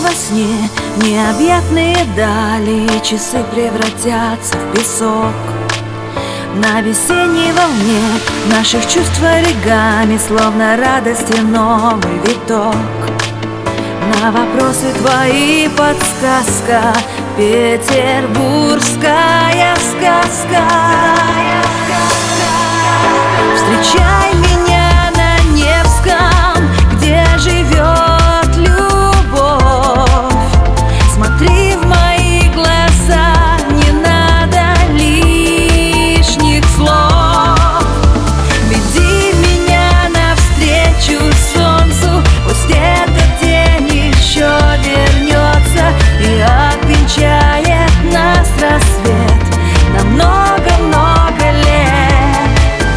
во сне необъятные дали, часы превратятся в песок. На весенней волне наших чувств оригами, словно радости новый виток. На вопросы твои подсказка, петербургская сказка. Встречай меня на Невском, где живет любовь. Смотри в мои глаза, не надо лишних слов. Веди меня навстречу солнцу, пусть этот день еще вернется и обвенчает нас рассвет на много-много лет.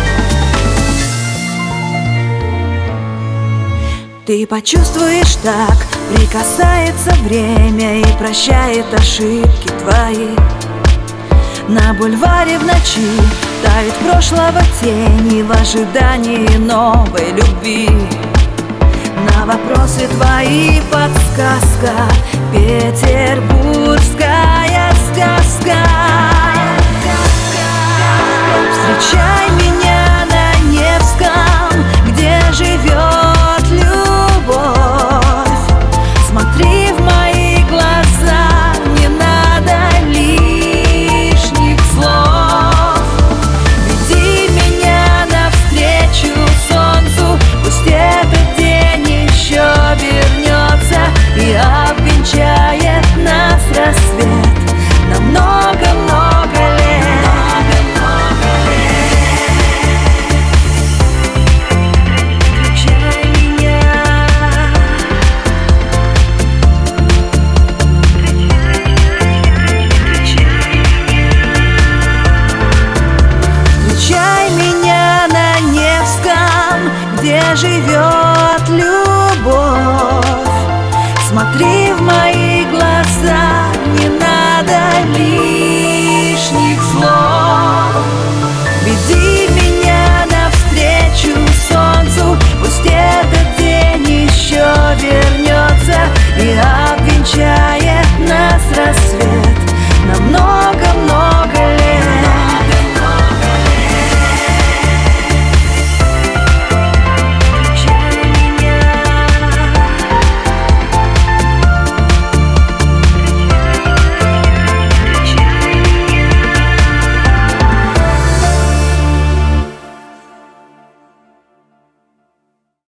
Ты почувствуешь так, прикасается время и прощает ошибки твои. На бульваре в ночи тает прошлого тени в ожидании новой любви. На вопросы твои подсказка, петербургская сказка. Встречай меня на Невском, где живет любовь. Смотри в мои глаза, не надо лишних слов. Веди меня навстречу солнцу, пусть этот день еще вернется и обвенчает нас рассвет на много-много лет. Встречай меня. Встречай меня на Невском, где живет любовь. Смотри